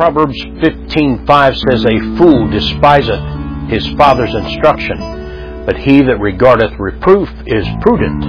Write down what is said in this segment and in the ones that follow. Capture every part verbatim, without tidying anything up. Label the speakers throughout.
Speaker 1: Proverbs fifteen five says, "A fool despiseth his father's instruction, but he that regardeth reproof is prudent."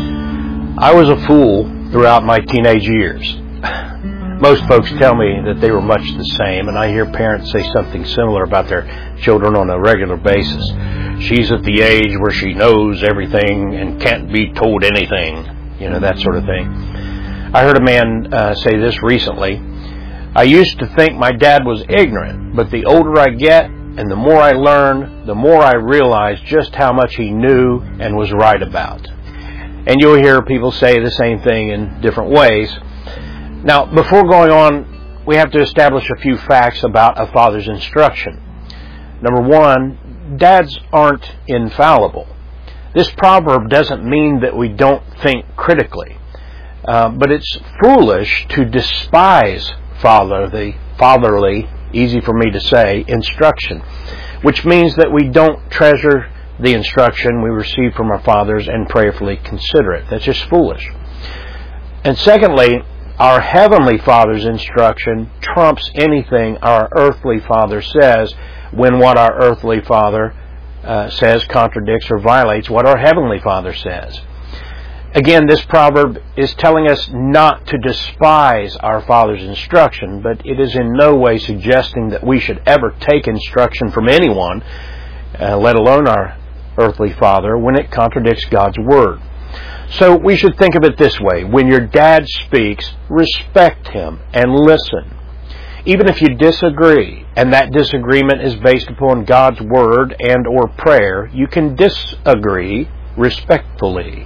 Speaker 1: I was a fool throughout my teenage years. Most folks tell me that they were much the same, and I hear parents say something similar about their children on a regular basis. She's at the age where she knows everything and can't be told anything, you know, that sort of thing. I heard a man uh, say this recently: "I used to think my dad was ignorant, but the older I get and the more I learn, the more I realize just how much he knew and was right about." And you'll hear people say the same thing in different ways. Now, before going on, we have to establish a few facts about a father's instruction. Number one, dads aren't infallible. This proverb doesn't mean that we don't think critically, uh, but it's foolish to despise fatherly, fatherly, easy for me to say, instruction, which means that we don't treasure the instruction we receive from our fathers and prayerfully consider it. That's just foolish. And secondly, our Heavenly Father's instruction trumps anything our earthly father says when what our earthly father uh, says contradicts or violates what our Heavenly Father says. Again, this proverb is telling us not to despise our Father's instruction, but it is in no way suggesting that we should ever take instruction from anyone, uh, let alone our earthly father, when it contradicts God's Word. So we should think of it this way: when your dad speaks, respect him and listen. Even if you disagree, and that disagreement is based upon God's Word and or prayer, you can disagree respectfully.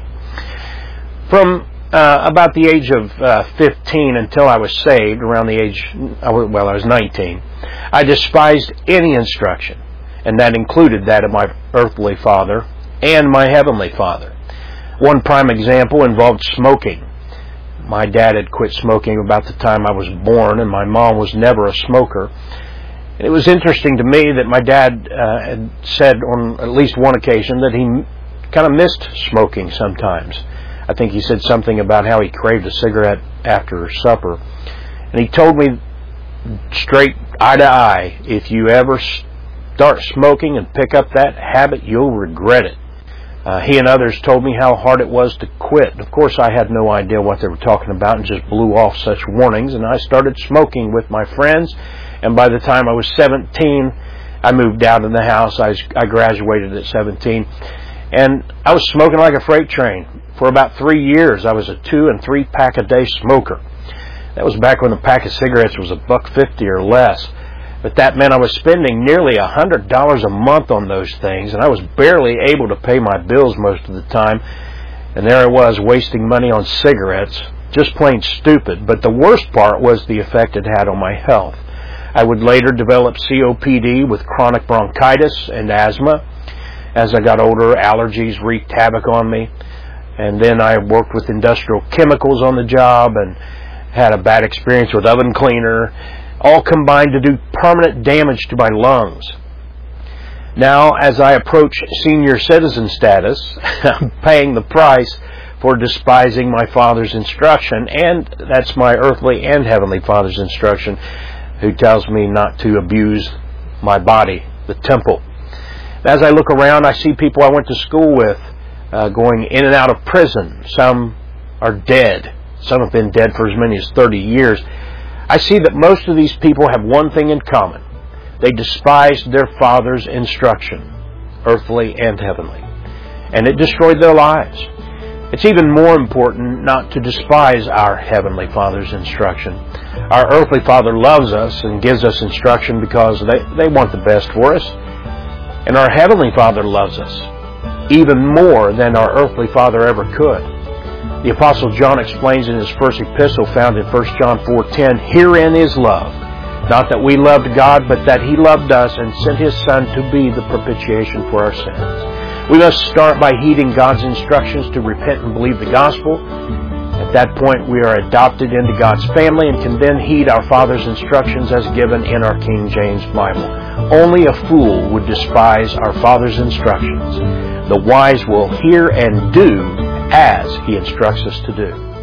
Speaker 1: From uh, about the age of uh, fifteen until I was saved, around the age, well, I was nineteen, I despised any instruction, and that included that of my earthly father and my heavenly Father. One prime example involved smoking. My dad had quit smoking about the time I was born, and my mom was never a smoker. And it was interesting to me that my dad uh, had said on at least one occasion that he kind of missed smoking sometimes. I think he said something about how he craved a cigarette after supper. And he told me straight eye to eye, if you ever start smoking and pick up that habit, you'll regret it. Uh, he and others told me how hard it was to quit. Of course, I had no idea what they were talking about and just blew off such warnings. And I started smoking with my friends. And by the time I was seventeen, I moved out of the house. I, was, I graduated at seventeen. And I was smoking like a freight train. For about three years, I was a two and three pack a day smoker. That was back when a pack of cigarettes was a buck fifty or less. But that meant I was spending nearly a hundred dollars a month on those things, and I was barely able to pay my bills most of the time. And there I was, wasting money on cigarettes, just plain stupid. But the worst part was the effect it had on my health. I would later develop C O P D with chronic bronchitis and asthma. As I got older, allergies wreaked havoc on me. And then I worked with industrial chemicals on the job and had a bad experience with oven cleaner, all combined to do permanent damage to my lungs. Now, as I approach senior citizen status, I'm paying the price for despising my Father's instruction, and that's my earthly and heavenly Father's instruction, who tells me not to abuse my body, the temple. As I look around, I see people I went to school with uh, going in and out of prison. Some are dead. Some have been dead for as many as thirty years. I see that most of these people have one thing in common. They despised their Father's instruction, earthly and heavenly, and it destroyed their lives. It's even more important not to despise our Heavenly Father's instruction. Our earthly Father loves us and gives us instruction because they, they want the best for us. And our Heavenly Father loves us even more than our earthly father ever could. The Apostle John explains in his first epistle found in First John four ten, "Herein is love, not that we loved God, but that He loved us and sent His Son to be the propitiation for our sins." We must start by heeding God's instructions to repent and believe the gospel. At that point, we are adopted into God's family and can then heed our Father's instructions as given in our King James Bible. Only a fool would despise our Father's instructions. The wise will hear and do as He instructs us to do.